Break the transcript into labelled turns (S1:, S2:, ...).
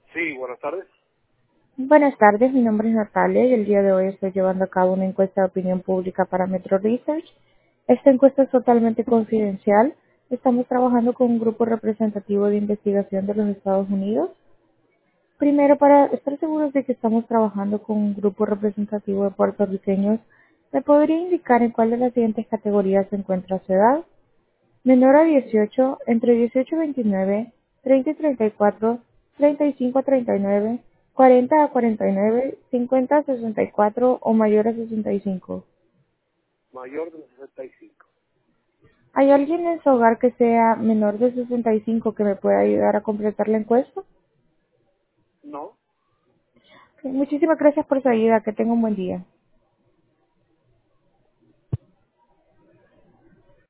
S1: Sí, buenas tardes.
S2: Buenas tardes, mi nombre es Natalia y el día de hoy estoy llevando a cabo una encuesta de opinión pública para Metro Research. Esta encuesta es totalmente confidencial. Estamos trabajando con un grupo representativo de investigación de los Estados Unidos. Primero, para estar seguros de que estamos trabajando con un grupo representativo de puertorriqueños, ¿me podría indicar en cuál de las siguientes categorías se encuentra su edad? Menor a 18, entre 18 y 29, 30 y 34, 35 a 39, 40 a 49, 50 a 64 o mayor a 65.
S1: Mayor de 65.
S2: ¿Hay alguien en su hogar que sea menor de 65 que me pueda ayudar a completar la encuesta?
S1: No.
S2: Ok, muchísimas gracias por su ayuda. Que tenga un buen día.